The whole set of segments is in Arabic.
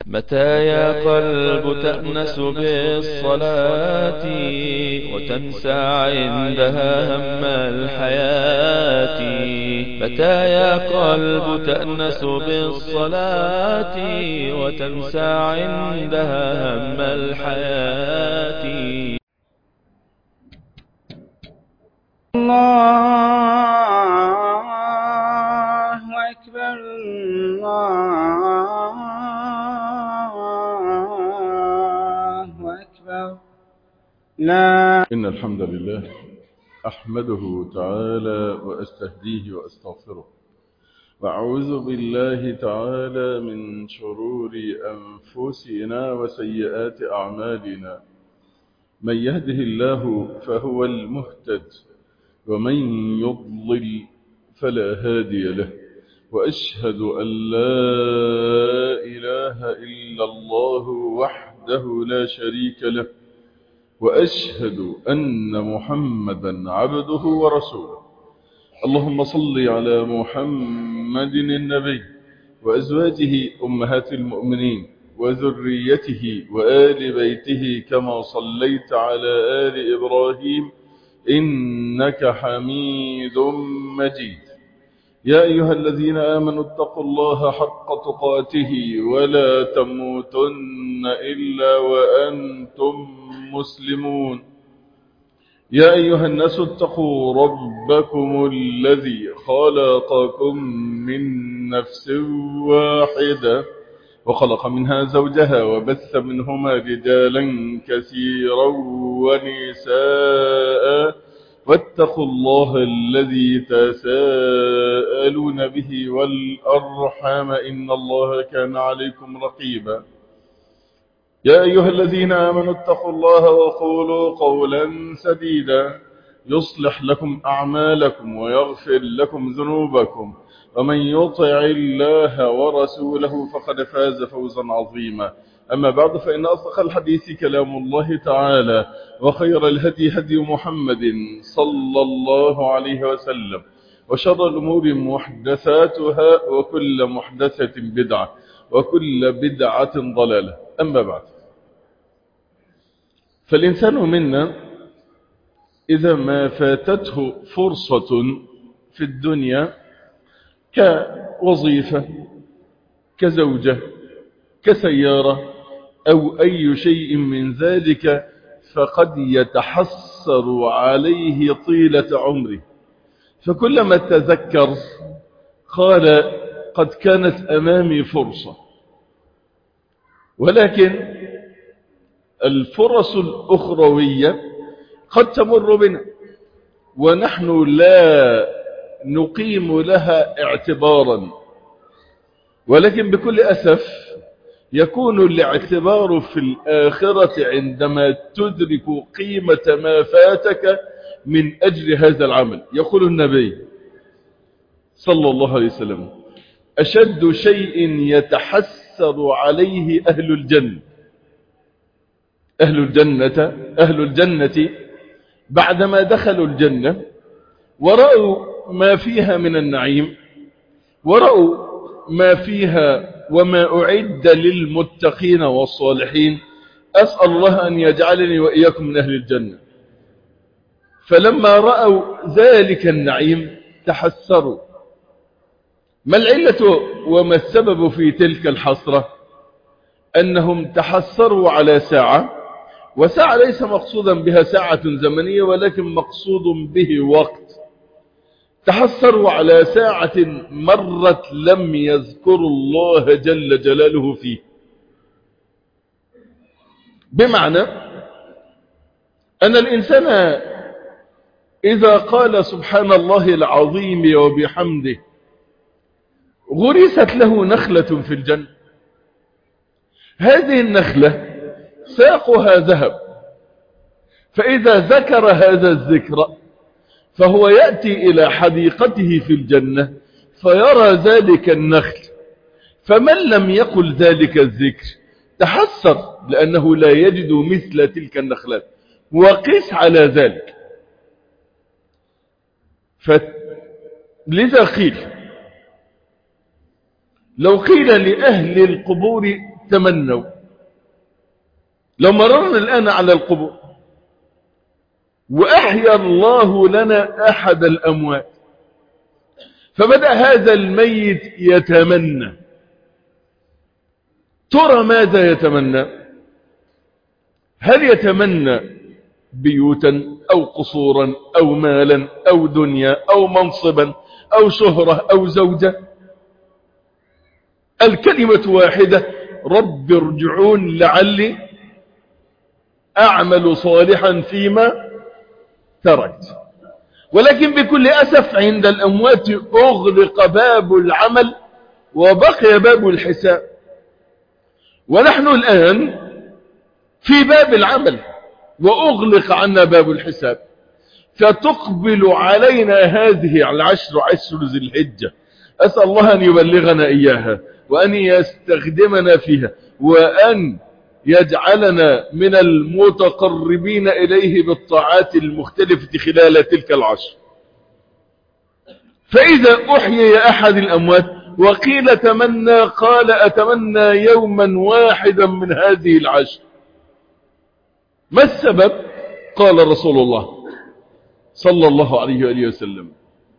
متى يا قلب تأنس بالصلاة وتنسى عندها هم الحياة؟ متى يا قلب تأنس بالصلاة وتنسى عندها هم الحياة؟ الله أكبر الله أكبر. لا إن الحمد لله أحمده تعالى وأستهديه وأستغفره، وأعوذ بالله تعالى من شرور أنفسنا وسيئات أعمالنا. من يهده الله فهو المهتد، ومن يضلل فلا هادي له. وأشهد أن لا إله إلا الله وحده لا شريك له، وأشهد أن محمدا عبده ورسوله. اللهم صل على محمد النبي وأزواجه أمهات المؤمنين وذريته وآل بيته كما صليت على آل إبراهيم إنك حميد مجيد. يا أيها الذين آمنوا اتقوا الله حق تقاته ولا تموتن إلا وأنتم مسلمون. يا أيها الناس اتقوا ربكم الذي خلقكم من نفس واحدة وخلق منها زوجها وبث منهما رجالا كثيرا ونساء، واتقوا الله الذي تساءلون به والأرحام إن الله كان عليكم رقيبا. يا أيها الذين آمنوا اتقوا الله وقولوا قولا سديدا يصلح لكم أعمالكم ويغفر لكم ذنوبكم، ومن يطع الله ورسوله فقد فاز فوزا عظيما. أما بعد، فإن أصدق الحديث كلام الله تعالى، وخير الهدي هدي محمد صلى الله عليه وسلم، وشر الأمور محدثاتها، وكل محدثة بدعة، وكل بدعة ضلالة. أما بعد، فالإنسان منا إذا ما فاتته فرصة في الدنيا كوظيفة كزوجة كسيارة أو أي شيء من ذلك، فقد يتحسر عليه طيلة عمره، فكلما تذكر قال قد كانت أمامي فرصة. ولكن الفرص الأخروية قد تمر بنا ونحن لا نقيم لها اعتبارا، ولكن بكل أسف يكون الاعتبار في الآخرة عندما تدرك قيمة ما فاتك من أجل هذا العمل. يقول النبي صلى الله عليه وسلم: أشد شيء يتحسر عليه أهل الجنة أهل الجنة بعدما دخلوا الجنة ورأوا ما فيها من النعيم، ورأوا ما فيها وما أعد للمتقين والصالحين. أسأل الله أن يجعلني وإياكم من أهل الجنة. فلما رأوا ذلك النعيم تحسروا. ما العلة وما السبب في تلك الحسرة؟ أنهم تحسروا على ساعة، وساعة ليس مقصودا بها ساعة زمنية، ولكن مقصود به وقت. تحسروا على ساعة مرت لم يذكروا الله جل جلاله فيه. بمعنى أن الإنسان إذا قال سبحان الله العظيم وبحمده غرست له نخلة في الجنة. هذه النخلة ساقها ذهب، فإذا ذكر هذا الذكر فهو يأتي إلى حديقته في الجنة فيرى ذلك النخل، فمن لم يقل ذلك الذكر تحسر لأنه لا يجد مثل تلك النخلات. وقس على ذلك. لذا قيل لو قيل لأهل القبور تمنوا. لو مررنا الآن على القبور وأحيا الله لنا أحد الأموات، فبدأ هذا الميت يتمنى، ترى ماذا يتمنى؟ هل يتمنى بيوتا أو قصورا أو مالا أو دنيا أو منصبا أو شهرة أو زوجة؟ الكلمة واحدة: رب ارجعون لعلي أعمل صالحا فيما تركت. ولكن بكل أسف عند الأموات أغلق باب العمل وبقي باب الحساب، ونحن الآن في باب العمل وأغلق عنا باب الحساب. فتقبل علينا هذه العشر، عشر ذي الحجة، أسأل الله أن يبلغنا إياها وأن يستخدمنا فيها وأن يجعلنا من المتقربين إليه بالطاعات المختلفة خلال تلك العشر. فإذا أحيي أحد الأموات وقيل تمنى، قال أتمنى يوما واحدا من هذه العشر. ما السبب؟ قال رسول الله صلى الله عليه وآله وسلم،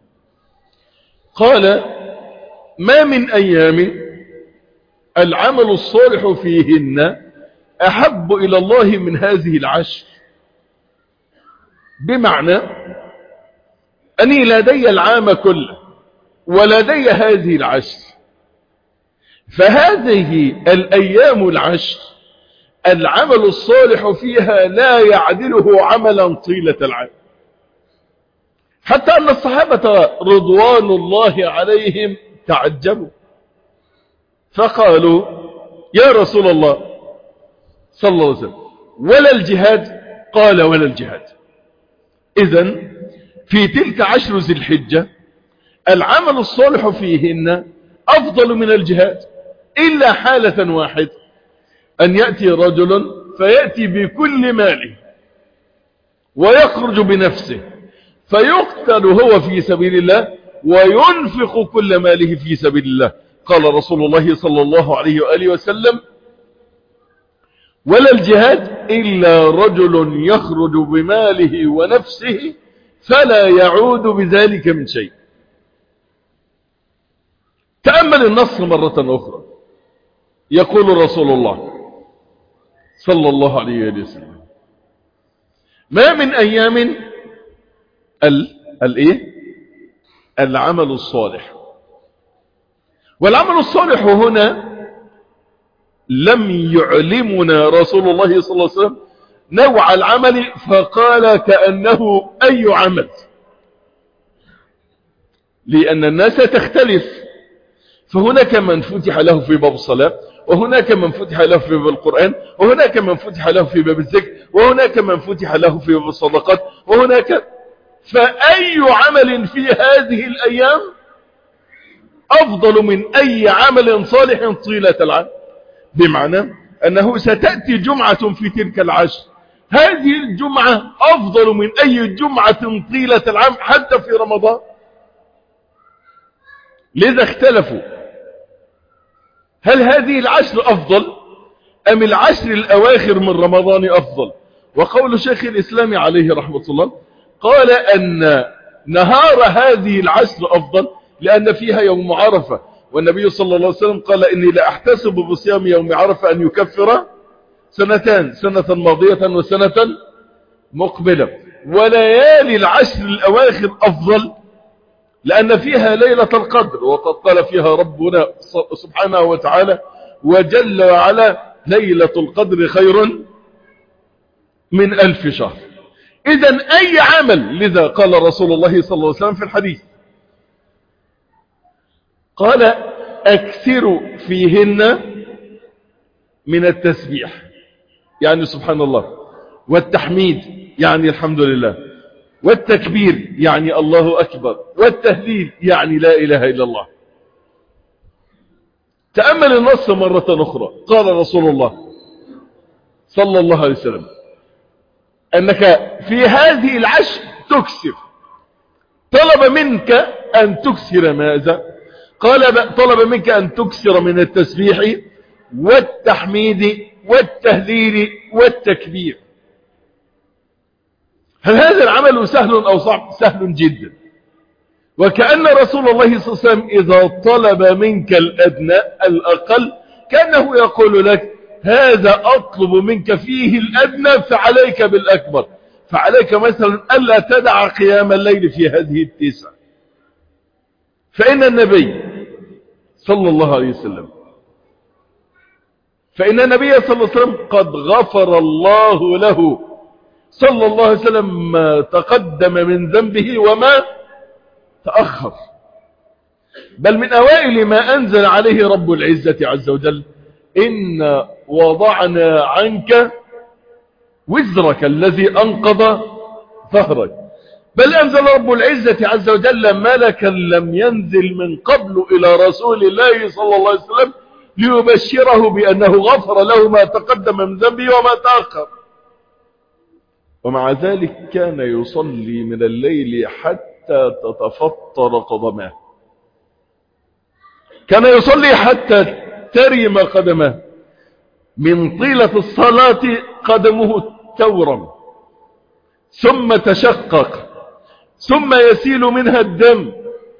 قال: ما من أيام العمل الصالح فيهن أحب إلى الله من هذه العشر. بمعنى أني لدي العام كله ولدي هذه العشر، فهذه الأيام العشر العمل الصالح فيها لا يعدله عملا طيلة العام. حتى أن الصحابة رضوان الله عليهم تعجبوا فقالوا: يا رسول الله صلى الله عليه وسلم، ولا الجهاد؟ قال: ولا الجهاد. إذن في تلك عشر ذي الحجة العمل الصالح فيهن أفضل من الجهاد، إلا حالة واحدة: أن يأتي رجل فيأتي بكل ماله ويخرج بنفسه فيقتل هو في سبيل الله وينفق كل ماله في سبيل الله. قال رسول الله صلى الله عليه وآله وسلم: ولا الجهاد إلا رجل يخرج بماله ونفسه فلا يعود بذلك من شيء. تأمل النص مرة أخرى. يقول رسول الله صلى الله عليه وآله وسلم: ما من أيام العمل الصالح. والعمل الصالح هنا لم يعلمنا رسول الله صلى الله عليه وسلم نوع العمل، فقال كأنه أي عمل، لأن الناس تختلف. فهناك من فتح له في باب الصلاة، وهناك من فتح له في باب القرآن، وهناك من فتح له في باب الذكر، وهناك من فتح له في باب الصدقات، وهناك. فأي عمل في هذه الأيام أفضل من أي عمل صالح طيلة العام. بمعنى أنه ستأتي جمعة في تلك العشر، هذه الجمعة أفضل من أي جمعة طيلة العام حتى في رمضان. لذا اختلفوا: هل هذه العشر أفضل أم العشر الأواخر من رمضان أفضل؟ وقول شيخ الإسلام عليه رحمة الله قال أن نهار هذه العشر أفضل لأن فيها يوم عرفة، والنبي صلى الله عليه وسلم قال: إني لأحتسب بصيام يوم عرفة أن يكفر سنتان، سنة ماضية وسنة مقبلة. وليالي العشر الأواخر أفضل لأن فيها ليلة القدر، وقد قال فيها ربنا سبحانه وتعالى وجل وعلا: ليلة القدر خير من 1000 شهر. إذن أي عمل، لذا قال رسول الله صلى الله عليه وسلم في الحديث، قال: أكثروا فيهن من التسبيح، يعني سبحان الله، والتحميد، يعني الحمد لله، والتكبير، يعني الله أكبر، والتهليل، يعني لا إله إلا الله. تأمل النص مرة أخرى. قال رسول الله صلى الله عليه وسلم أنك في هذه العشر تكسر. طلب منك أن تكسر ماذا؟ قال: طلب منك أن تكسر من التسبيح والتحميد والتهليل والتكبير. هل هذا العمل سهل أو صعب؟ سهل جدا. وكأن رسول الله صلى الله عليه وسلم إذا طلب منك الأدنى الأقل كأنه يقول لك هذا أطلب منك فيه الأدنى فعليك بالأكبر. فعليك مثلا ألا تدع قيام الليل في هذه التسع، فإن النبي صلى الله عليه وسلم قد غفر الله له صلى الله عليه وسلم ما تقدم من ذنبه وما تأخر. بل من أوائل ما أنزل عليه رب العزة عز وجل إن وضعنا عنك وزرك الذي أنقض ظهرك. بل أنزل رب العزة عز وجل ملكا لم ينزل من قبل إلى رسول الله صلى الله عليه وسلم ليبشره بأنه غفر له ما تقدم من ذنبه وما تأخر. ومع ذلك كان يصلي من الليل حتى تتفطر قدماه، كان يصلي حتى ترم قدماه، من طيلة الصلاة قدمه تورم ثم تشقق ثم يسيل منها الدم.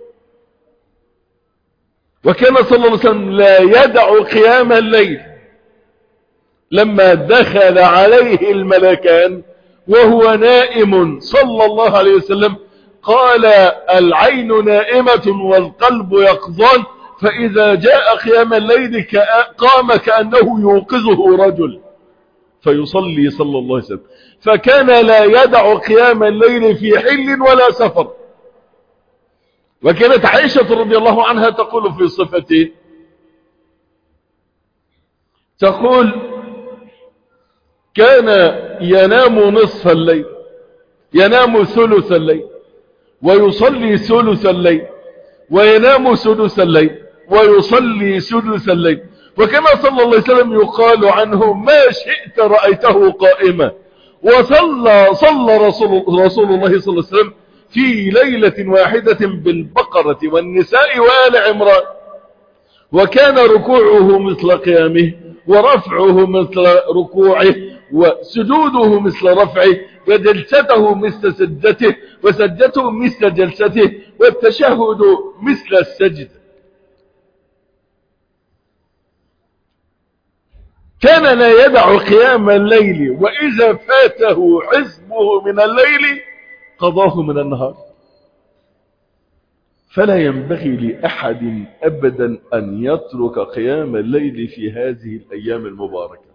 وكان صلى الله عليه وسلم لا يدع قيام الليل. لما دخل عليه الملكان وهو نائم صلى الله عليه وسلم قال العين نائمة والقلب يقظان، فإذا جاء قيام الليل قام كأنه يوقظه رجل فيصلي صلى الله عليه وسلم. فكان لا يدع قيام الليل في حل ولا سفر. وكانت عائشة رضي الله عنها تقول في صفته، تقول كان ينام نصف الليل، ينام ثلث الليل، ويصلي ثلث الليل، وينام سدس الليل، ويصلي سدس الليل. وكما صلى الله عليه وسلم يقال عنه ما شئت رأيته قائما. وصلى رسول الله صلى الله عليه وسلم في ليلة واحدة بالبقرة والنساء وآل عمران، وكان ركوعه مثل قيامه، ورفعه مثل ركوعه، وسجوده مثل رفعه، وجلسته مثل سجدته، وسجدته مثل جلسته، والتشهد مثل السجد. كان لا يدع قيام الليل، وإذا فاته حزبه من الليل قضاه من النهار. فلا ينبغي لأحد أبدا أن يترك قيام الليل في هذه الأيام المباركة،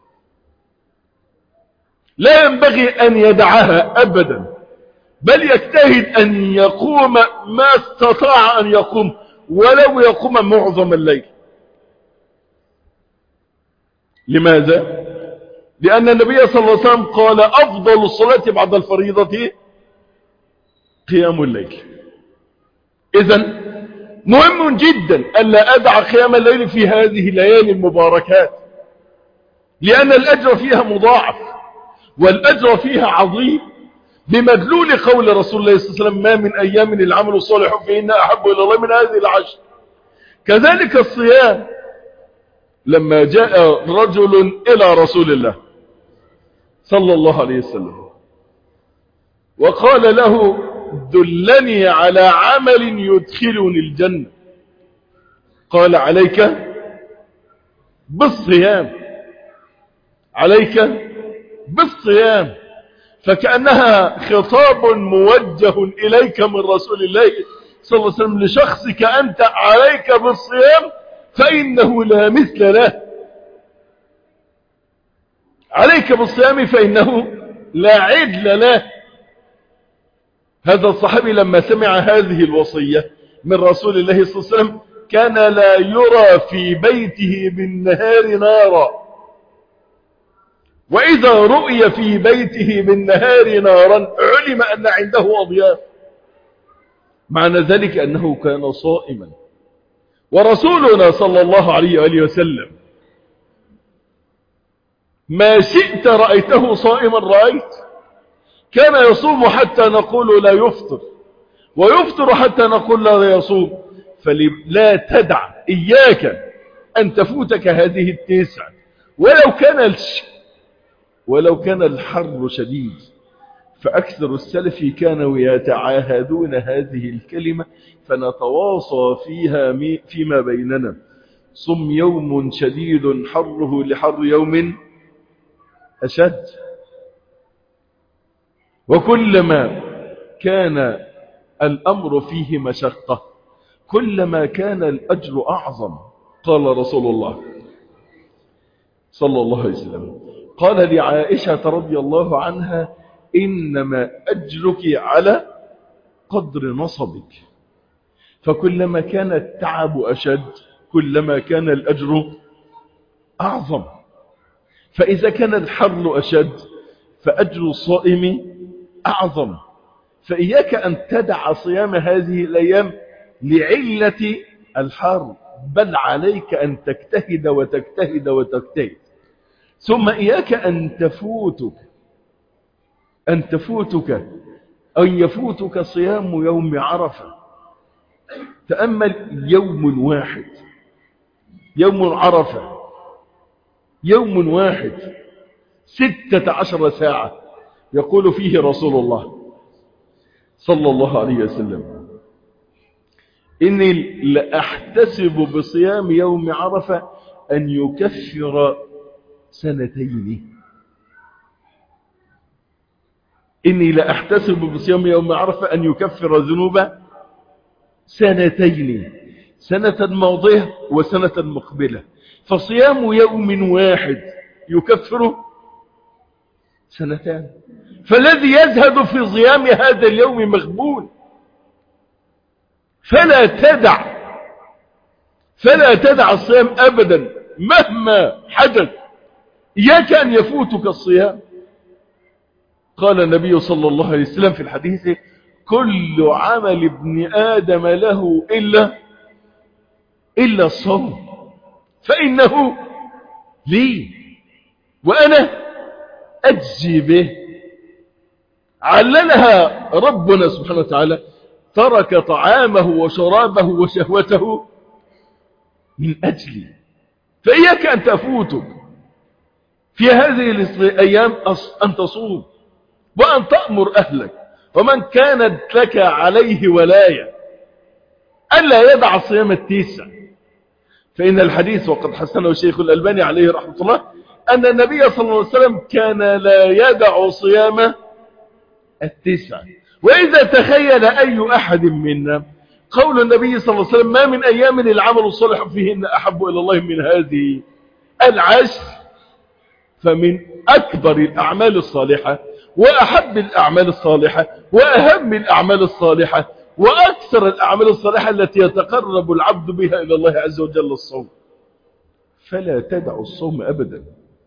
لا ينبغي أن يدعها أبدا، بل يجتهد أن يقوم ما استطاع أن يقوم، ولو يقوم معظم الليل. لماذا؟ لأن النبي صلى الله عليه وسلم قال أفضل الصلاة بعد الفريضة قيام الليل. إذن مهم جدا ألا أدع قيام الليل في هذه الليالي المباركات، لأن الأجر فيها مضاعف، والأجر فيها عظيم، بمدلول قول رسول الله صلى الله عليه وسلم ما من أيام العمل الصالح فإن أحب إلى الله من هذه العشر. كذلك الصيام. لما جاء رجل إلى رسول الله صلى الله عليه وسلم وقال له دلني على عمل يدخلني الجنة، قال عليك بالصيام، عليك بالصيام. فكأنها خطاب موجه إليك من رسول الله صلى الله عليه وسلم لشخصك أنت، عليك بالصيام فإنه لا مثل له، عليك بالصيام فإنه لا عدل له. هذا الصحابي لما سمع هذه الوصية من رسول الله صلى الله عليه وسلم كان لا يرى في بيته بالنهار نارا، وإذا رؤي في بيته بالنهار نارا علم أن عنده أضياف، معنى ذلك أنه كان صائما. ورسولنا صلى الله عليه وآله وسلم ما شئت رأيته صائما رأيت. كان يصوم حتى نقول لا يفطر، ويفطر حتى نقول لا يصوم. فلا تدع، إياك أن تفوتك هذه التسع، ولو كان الحر شديد. فأكثر السلف كانوا يتعاهدون هذه الكلمة فنتواصى فيها فيما بيننا: صم يوم شديد حره لحر يوم أشد. وكلما كان الأمر فيه مشقة كلما كان الأجر أعظم. قال رسول الله صلى الله عليه وسلم، قال لعائشة رضي الله عنها: إنما أجرك على قدر نصبك. فكلما كان التعب أشد كلما كان الأجر أعظم. فإذا كان الحر أشد فأجر الصائم أعظم. فإياك أن تدع صيام هذه الأيام لعلة الحر، بل عليك أن تجتهد وتجتهد وتجتهد. ثم إياك أن يفوتك صيام يوم عرفة. تأمل يوم واحد، يوم عرفة، يوم واحد 16 ساعة يقول فيه رسول الله صلى الله عليه وسلم: إني لأحتسب بصيام يوم عرفة أن يكفر سنتين. إني لأحتسب بصيام يوم عرفة أن يكفر ذنوب سنتين، سنة ماضية وسنة مقبلة. فصيام يوم واحد يكفر سنتان. فالذي يزهد في صيام هذا اليوم مغبون. فلا تدع الصيام أبدا مهما حدث. إياك أن يفوتك الصيام. قال النبي صلى الله عليه وسلم في الحديث: كل عمل ابن آدم له إلا الصوم فإنه لي وأنا أجزي به. عللها ربنا سبحانه وتعالى: ترك طعامه وشرابه وشهوته من أجلي. فإياك أن تفوتك في هذه الأيام أن تصوم وأن تأمر أهلك ومن كانت لك عليه ولاية ألا يدع صيام التسع. فإن الحديث وقد حسنه الشيخ الألباني عليه رحمة الله أن النبي صلى الله عليه وسلم كان لا يدع صيام التسع. وإذا تخيل أي أحد منا قول النبي صلى الله عليه وسلم: ما من أيام العمل الصالح فيهن أحب إلى الله من هذه العشر، فمن أكبر الأعمال الصالحة وأحب الأعمال الصالحة وأهم الأعمال الصالحة وأكثر الأعمال الصالحة التي يتقرب العبد بها إلى الله عز وجل الصوم. فلا تدع الصوم أبدا.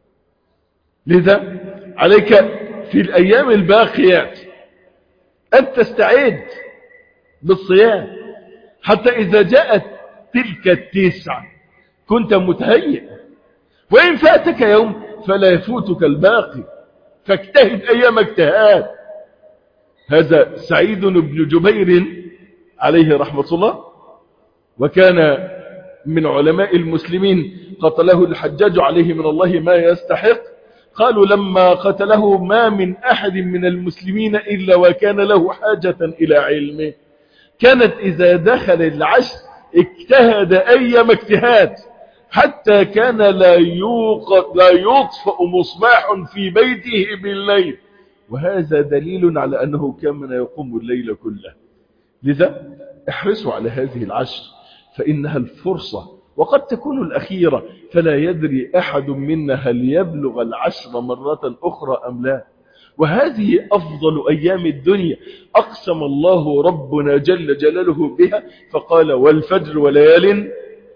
لذا عليك في الأيام الباقيات أن تستعد بالصيام حتى إذا جاءت تلك التسع كنت متهيئ. وإن فاتك يوم فلا يفوتك الباقي، فاجتهد أيام اجتهاد. هذا سعيد بن جبير عليه رحمة الله، وكان من علماء المسلمين، قتله الحجاج عليه من الله ما يستحق. قالوا لما قتله: ما من أحد من المسلمين إلا وكان له حاجة إلى علمه. كانت إذا دخل العشر اجتهد أيام اجتهاد حتى كان لا يطفأ مصباح في بيته بالليل. وهذا دليل على أنه كان من يقوم الليل كله. لذا احرصوا على هذه العشر فإنها الفرصة وقد تكون الأخيرة، فلا يدري أحد منا هل يبلغ العشر مرة أخرى أم لا. وهذه أفضل أيام الدنيا، أقسم الله ربنا جل جلاله بها فقال: والفجر وليال.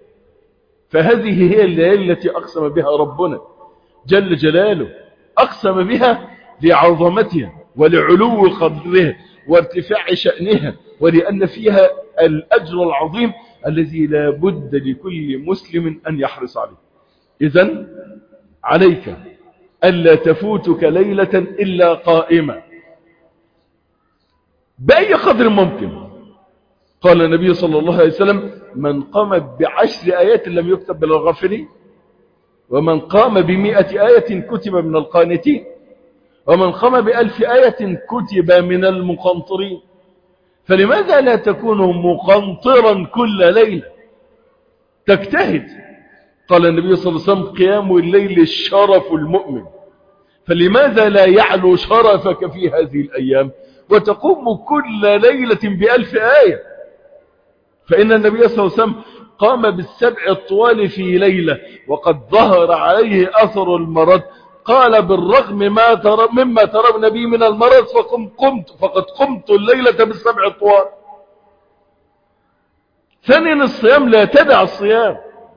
فهذه هي الليالي التي أقسم بها ربنا جل جلاله، أقسم بها لعظمتها ولعلو قدرها وارتفاع شأنها، ولأن فيها الأجر العظيم الذي لا بد لكل مسلم أن يحرص عليه. إذن عليك ألا تفوتك ليلة إلا قائمة بأي قدر ممكن. قال النبي صلى الله عليه وسلم: من قام ب10 آيات لم يكتب من الغافلين، ومن قام ب100 آية كتب من القانتين، ومن قام ب1000 آية كتب من المقنطرين. فلماذا لا تكون مقنطرا كل ليلة تجتهد؟ قال النبي صلى الله عليه وسلم قيام الليل الشرف المؤمن، فلماذا لا يعلو شرفك في هذه الأيام وتقوم كل ليلة ب1000 آية؟ فإن النبي صلى الله عليه وسلم قام ب7 الطوال في ليلة وقد ظهر عليه أثر المرض، قال بالرغم مما ترون بي من المرض فقد قمت الليلة ب7 الطوال. ثانيا الصيام، لا تدع الصيام،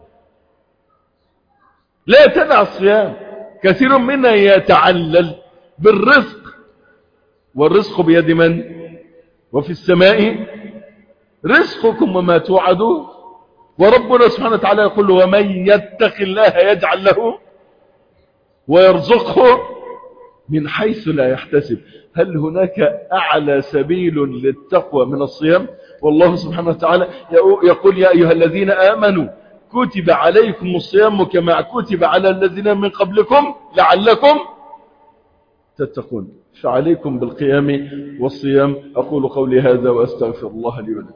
لا تدع الصيام. كثير منا يتعلل بالرزق، والرزق بيد من؟ وفي السماء رزقكم وما توعدون. وربنا سبحانه وتعالى يقول ومن يتق الله يجعل له ويرزقه من حيث لا يحتسب. هل هناك أعلى سبيل للتقوى من الصيام؟ والله سبحانه وتعالى يقول يا أيها الذين آمنوا كتب عليكم الصيام كما كتب على الذين من قبلكم لعلكم تتقون. فعليكم بالقيام والصيام. أقول قولي هذا وأستغفر الله لي ولكم.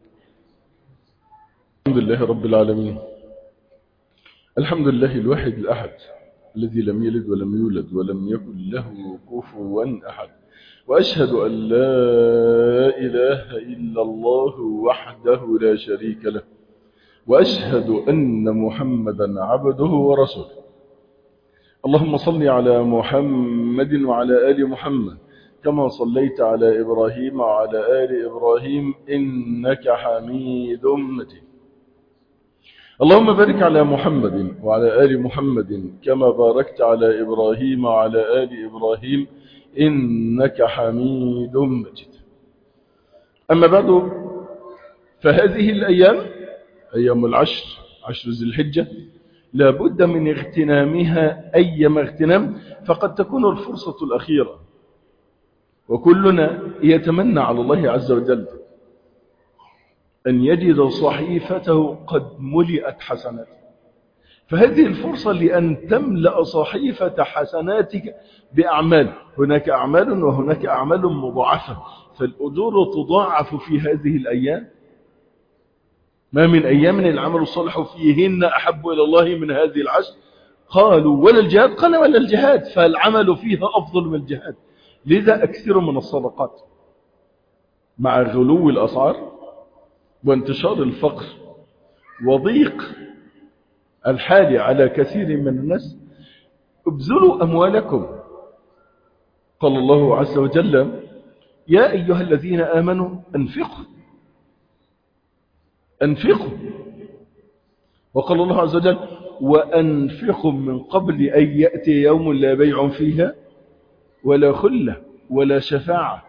الحمد لله رب العالمين، الحمد لله الواحد الأحد الذي لم يلد ولم يولد ولم يكن له كفوا أحد، وأشهد أن لا إله إلا الله وحده لا شريك له، وأشهد أن محمدا عبده ورسوله. اللهم صل على محمد وعلى آل محمد كما صليت على إبراهيم وعلى آل إبراهيم إنك حميد مجيد. اللهم بارك على محمد وعلى آل محمد كما باركت على إبراهيم وعلى آل إبراهيم إنك حميد مجيد. أما بعد، فهذه الأيام أيام العشر، عشر ذي الحجة، لا بد من اغتنامها أيما اغتنام، فقد تكون الفرصة الأخيرة، وكلنا يتمنى على الله عز وجل أن يجد صحيفته قد ملئت حسنات. فهذه الفرصة لأن تملأ صحيفة حسناتك بأعمال. هناك أعمال وهناك أعمال مضاعفة، فالأجور تضاعف في هذه الأيام. ما من أيام العمل الصالح فيهن أحب إلى الله من هذه العشر. قالوا ولا الجهاد؟ قال ولا الجهاد، فالعمل فيها أفضل من الجهاد. لذا أكثر من الصدقات مع غلو الأسعار وانتشار الفقر وضيق الحال على كثير من الناس. ابذلوا أموالكم. قال الله عز وجل يا أيها الذين آمنوا أنفقوا. وقال الله عز وجل وأنفقوا من قبل أن يأتي يوم لا بيع فيها ولا خلة ولا شفاعة.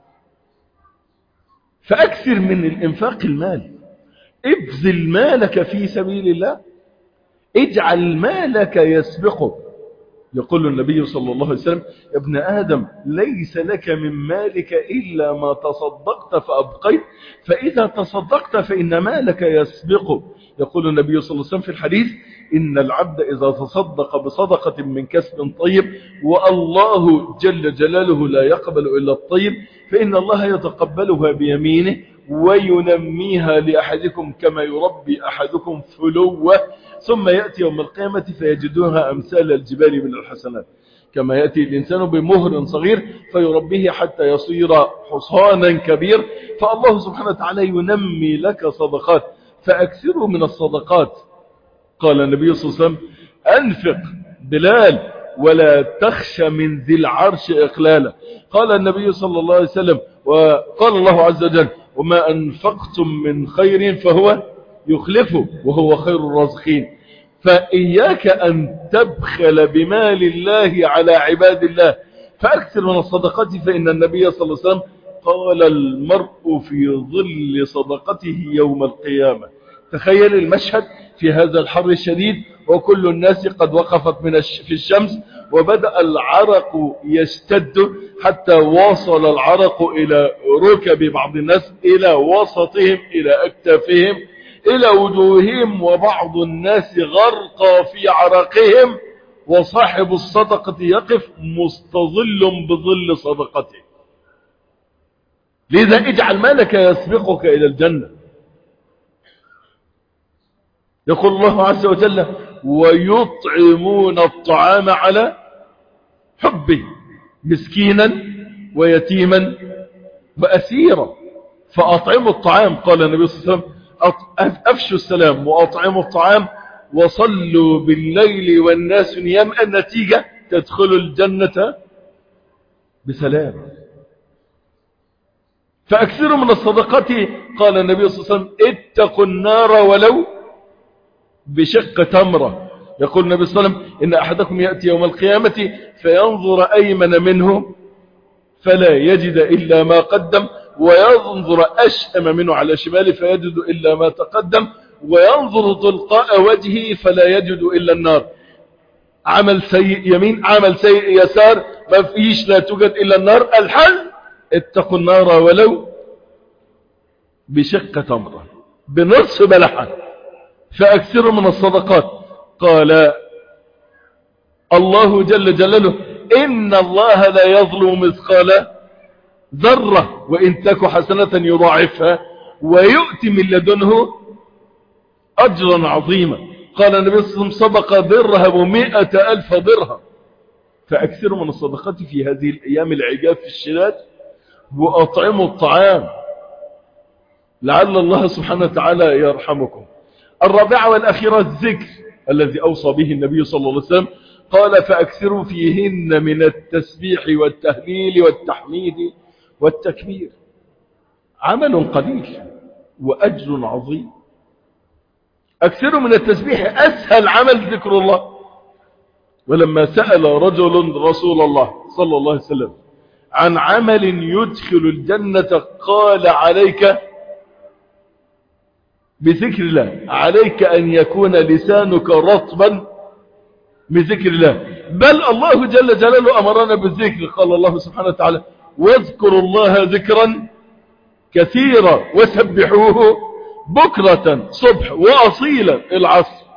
فأكثر من الإنفاق المال. ابذل مالك في سبيل الله، اجعل مالك يسبقك. يقول النبي صلى الله عليه وسلم يا ابن آدم ليس لك من مالك إلا ما تصدقت فأبقيت، فإذا تصدقت فإن مالك يسبقك. يقول النبي صلى الله عليه وسلم في الحديث إن العبد إذا تصدق بصدقة من كسب طيب والله جل جلاله لا يقبل إلا الطيب، فإن الله يتقبلها بيمينه وينميها لأحدكم كما يربي أحدكم فلوة، ثم يأتي يوم القيامة فيجدونها أمثال الجبال من الحسنات، كما يأتي الإنسان بمهر صغير فيربيه حتى يصير حصانا كبير. فالله سبحانه وتعالى ينمي لك صدقات، فأكثروا من الصدقات. قال النبي صلى الله عليه وسلم أنفق بلال ولا تخش من ذي العرش إقلالا. قال النبي صلى الله عليه وسلم وقال الله عز وجل وما أنفقتم من خير فهو يخلفه وهو خير الرازقين. فإياك أن تبخل بمال الله على عباد الله، فأكثر من الصدقات. فإن النبي صلى الله عليه وسلم قال المرء في ظل صدقته يوم القيامة. تخيل المشهد في هذا الحر الشديد وكل الناس قد وقفت في الشمس، وبدأ العرق يشتد حتى وصل العرق إلى ركب بعض الناس، إلى وسطهم، إلى أكتافهم. إلى وجوههم وبعض الناس غرقى في عرقهم وصاحب الصدقة يقف مستظل بظل صدقته. لذا اجعل مالك يسبقك إلى الجنة. يقول الله عز وجل ويطعمون الطعام على حبه مسكينا ويتيما وأسيرا فأطعموا الطعام. قال النبي صلى الله عليه وسلم أفشوا السلام وأطعموا الطعام وصلوا بالليل والناس نيام. النتيجة تدخلوا الجنة بسلام. فأكثروا من الصدقات. قال النبي صلى الله عليه وسلم اتقوا النار ولو بشق تمرة. يقول النبي صلى الله عليه وسلم إن أحدكم يأتي يوم القيامة فينظر أيمن منه فلا يجد إلا ما قدم وينظر أشأم منه على شماله فيجد إلا ما تقدم وينظر تلقاء وجهه فلا يجد إلا النار. عمل سيء يمين عمل سيء يسار ما فيش لا توجد إلا النار. الحل اتقوا النار ولو بشق تمرة بنصف بلحة. فأكثروا من الصدقات. قال الله جل جلاله إن الله لا يظلم مثقال ذرة وإن تك حسنة يضاعفها ويؤتي من لدنه أجرا عظيما. قال النبي صلى الله عليه وسلم صدق درهم 100,000 درهم. فأكثروا من الصدقات في هذه الأيام العجاف في الشلات وأطعموا الطعام لعل الله سبحانه وتعالى يرحمكم. الرابعة والأخيرة الذكر الذي أوصى به النبي صلى الله عليه وسلم. قال فأكثروا فيهن من التسبيح والتهليل والتحميد والتكبير. عمل قليل وأجر عظيم. أكثروا من التسبيح أسهل عمل ذكر الله. ولما سأل رجل رسول الله صلى الله عليه وسلم عن عمل يدخل الجنة قال عليك بذكر الله. عليك أن يكون لسانك رطبا بذكر الله. بل الله جل جلاله أمرنا بالذكر. قال الله سبحانه وتعالى واذكروا الله ذكرا كثيرا وسبحوه بكرة صبح وأصيلا العصر.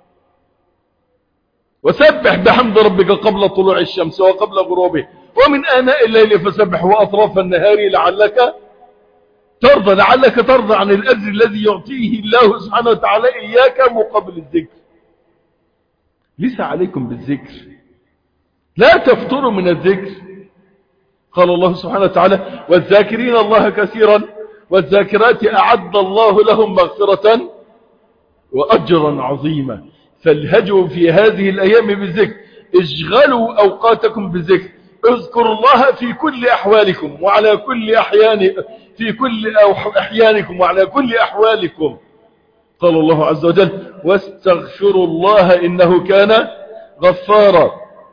وسبح بحمد ربك قبل طلوع الشمس وقبل غروبه ومن آناء الليل فسبح وأطراف النهار لعلك ترضى. لعلك ترضى عن الأجر الذي يعطيه الله سبحانه وتعالى إياك مقابل الذكر. ليس عليكم بالذكر. لا تفتروا من الذكر. قال الله سبحانه وتعالى والذاكرين الله كثيرا والذاكرات أعد الله لهم مغفرة وأجرا عظيما. فالهجوا في هذه الأيام بالذكر. اشغلوا أوقاتكم بالذكر. اذكروا الله في كل أحوالكم وعلى كل في كل أحيانكم وعلى كل أحوالكم. قال الله عز وجل واستغفروا الله إنه كان غفارا.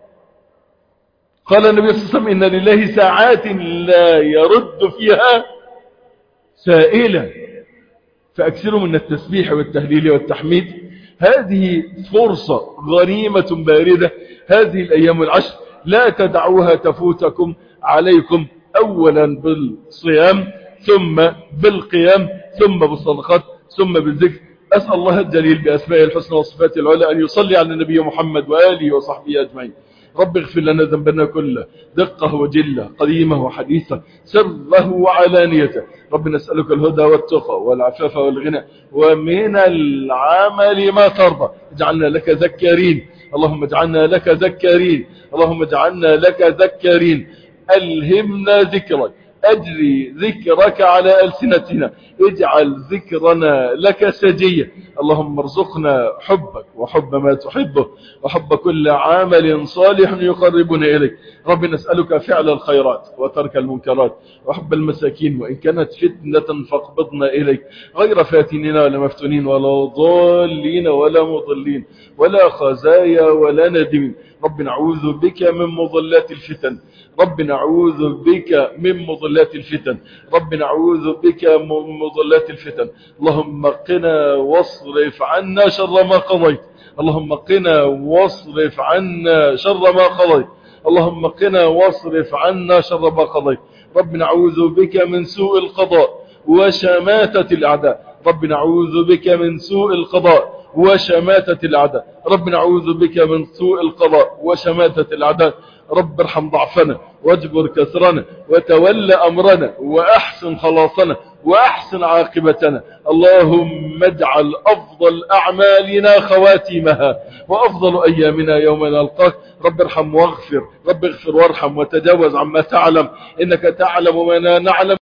قال النبي صلى الله عليه وسلم إن لله ساعات لا يرد فيها سائلا. فأكثروا من التسبيح والتهليل والتحميد. هذه فرصة غنيمة باردة. هذه الأيام العشر لا تدعوها تفوتكم عليكم. أولا بالصيام ثم بالقيام ثم بالصدقات ثم بالذكر. أسأل الله الجليل بأسماء الحسنى وصفات العلى أن يصلي على النبي محمد وآله وصحبه أجمعين. رب اغفر لنا ذنبنا كله دقه وجله قديمه وحديثه سره وعلانيته. رب نسألك الهدى والتقى والعفاف والغنى ومن العمل ما ترضى. اجعلنا لك ذكارين. اللهم اجعلنا لك ذكارين. اللهم اجعلنا لك ذكارين. ألهمنا ذكرك. أجري ذكرك على ألسنتنا. اجعل ذكرنا لك سجية. اللهم ارزقنا حبك وحب ما تحبه وحب كل عمل صالح يقربنا إليك. رب نسألك فعل الخيرات وترك المنكرات وحب المساكين وإن كانت فتنة فاقبضنا إليك غير فاتنين ولا مفتونين ولا ضالين ولا مضلين ولا خزايا ولا ندمين. رب نعوذ بك من مضلات الفتن. رب نعوذ بك من مضلات الفتن. رب نعوذ بك من مضلات الفتن. اللهم قنا واصرف عنا شر ما قضيت. اللهم قنا واصرف عنا شر ما قضيت. اللهم قنا واصرف عنا شر ما قضيت. رب نعوذ بك من سوء القضاء وشماتة الأعداء. رب نعوذ بك من سوء القضاء وشماتة الأعداء. رب نعوذ بك من سوء القضاء وشماتة الأعداء. رب ارحم ضعفنا واجبر كسرنا وتول أمرنا وأحسن خلاصنا وأحسن عاقبتنا. اللهم اجعل أفضل أعمالنا خواتيمها وأفضل أيامنا يوم نلقاك. رب ارحم واغفر، رب اغفر وارحم وتجاوز عما تعلم، إنك تعلم ما لا نعلم.